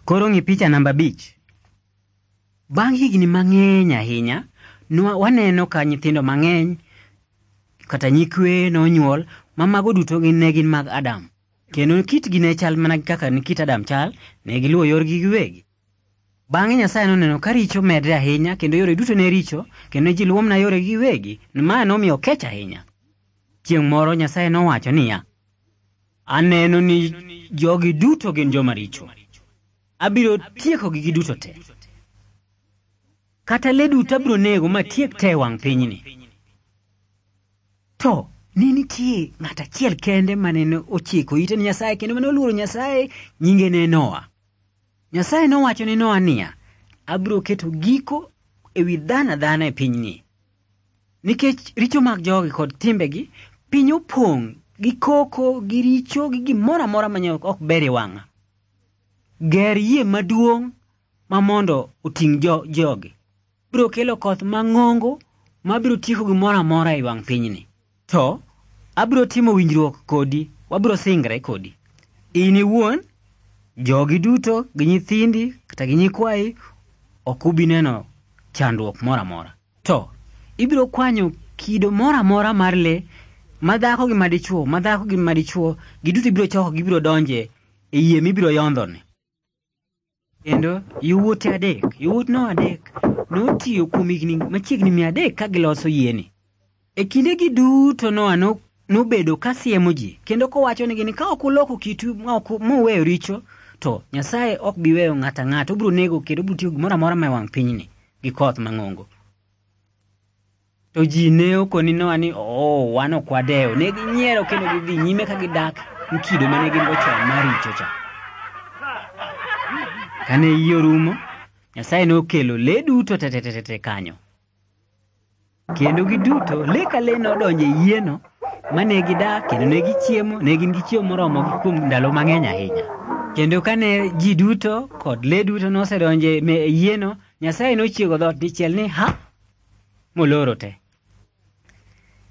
Koro ng'i picha namba 5. Bang' higni mang'eny ahinya, waneno ka nyithindo mang'eny kata nyikwe nonyuol ma mago duto ne gin mag Adam. Kendo kitgi ne chal mana kaka ni kit Adam chal, ne giluwo yorgi giwegi. Bang'e Nyasaye noneno ka richo medre ahinya kendo yore duto ne richo kendo ji luwo mana yoregi giwegi. Ma nomiyo kech ahinya. Chieng' moro Nyasaye nowacho niya, aneno ni jogi duto gin joma richo. Abiro tiekogi giduto te. Kata le duto abiro nego matiek te wang' pinyni. To ni nitie ng'at achiel kende mane ochiko ite ni Nyasaye kendo mane oluoro Nyasaye, nyinge ne Noah. Nyasaye nowacho ni Noah niya, abiro keto giko ewi dhana e pinyni. Nikech richo mag jogi kod timbegi, piny opong' gi koko, gi richo, gi gimoro amora manyalo ok ber e wang'a. Ger yie maduong' ma mondo oting' jogi. Biro kelo koth mang'ongo ma biro tieko gimoro amora e wang' pinyni. To abiro timo winjruok kodi, wabiro singre kodi. In iwuon, jogi duto gi nyithindi kata gi nyikwayi ok ubi neno chandruok moro amora. To ibiro kwanyo kido moro amora mar le, madhako gi madichuo, giduto ibiro choko, gibiro donje e yie mibiro yondhone. Kendo yawuot Noah adek notiyo kuom higni machiegni 300 ka giloso yieni. E kindegi duto Noah nobedo ka siemo ji kendo kowacho negi ni ka ok uloko kitu muweyo richo, to Nyasaye ok bi weyo ng'ato ang'ata, obiro nego kendo obiro tiyo gimoro amora ma wang' pinyni gi koth mang'ongo. To ji ne okoni Noah ni wan ok wadewo. Ne ginyiero kendo gidhi nyime ka gidak gi kido mane gin go chon mar richo cha. Kane yie orumo, Nyasaye nokelo le duto te kanyo. Kendo giduto, le ka le nodonjo e yieno mane gidak kendo ne gichiemo, ne gin gi chiemo moromogi kuom ndalo mang'eny ahinya. Kendo kane ji duto kod le duto nosedonjo e yieno, Nyasaye nochiego dhoot dichiel ni ha moloro te.